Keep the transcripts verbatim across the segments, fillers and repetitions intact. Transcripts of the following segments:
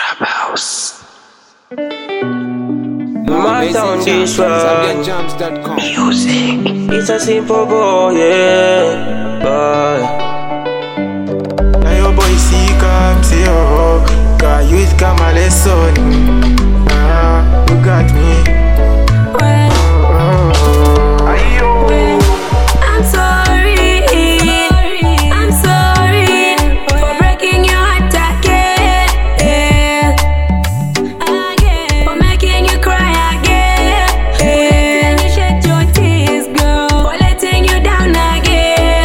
Clubhouse. My sound this one. Music. It's a simple boy, yeah. Boy. Now your boy see come say oh, got you it come a lesson. Ah, you got me. I'm sorry, I'm sorry for breaking your heart again, again, for making you cry again, letting you shed your tears, girl, for letting you down again.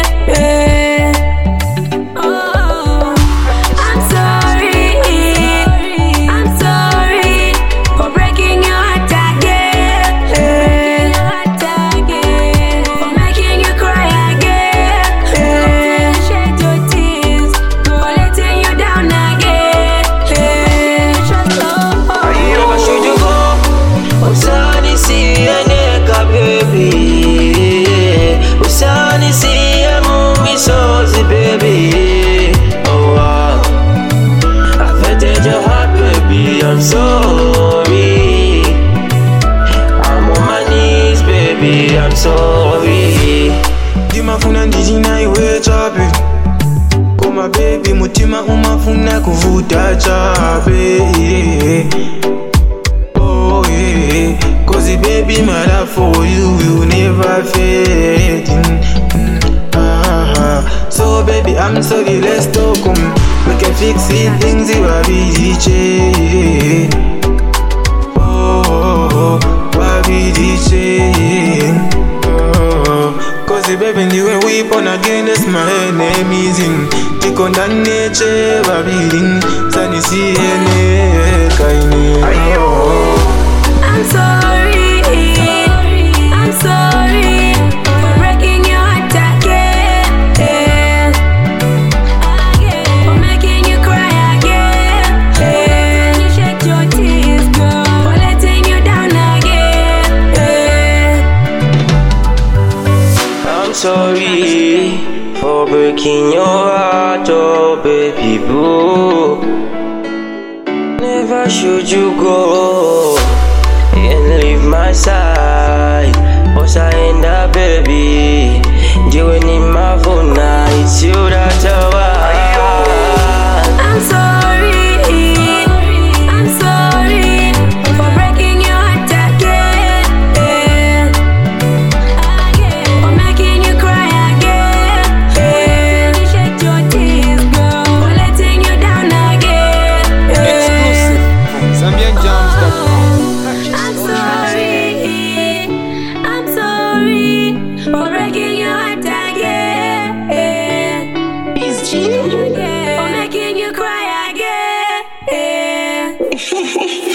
Oh, I'm sorry, I'm sorry for breaking your heart again, for making you cry again, letting you shed your tears, for letting you down again. Never should you go. Usani see a nigga, baby. Usani see a movie, so baby. Oh wow, I affected your heart, baby. I'm sorry. I'm on my knees, baby. I'm sorry. Ndimafuna ndijina iwe chape koma baby mutima umafuna kuvuta chape yeah. Oh yeah, cause baby my love for you will never fade. Mm, mm, ah, so baby I'm sorry, let's talk um, we can fix it, things you are busy. Oh, oh, oh, why be this? Cause baby you weep on again, that's my enemies in take on that nature, baby. Sunny see any kind. I'm sorry, I'm sorry for breaking your heart again, again, for making you cry again, letting you shed your tears, girl, for letting you down again. I'm sorry for breaking your heart, oh baby boo. Never should you go and leave my side. Once I end up, baby, doing in my phone now, it's you that I want. I'm sorry, I'm sorry for breaking your heart again, again, for making you cry again, letting you shed your tears, girl, for letting you down again. Exclusive from Zambian Jams dot com. I'm sorry, I'm sorry for breaking your heart again, again, for making you cry again.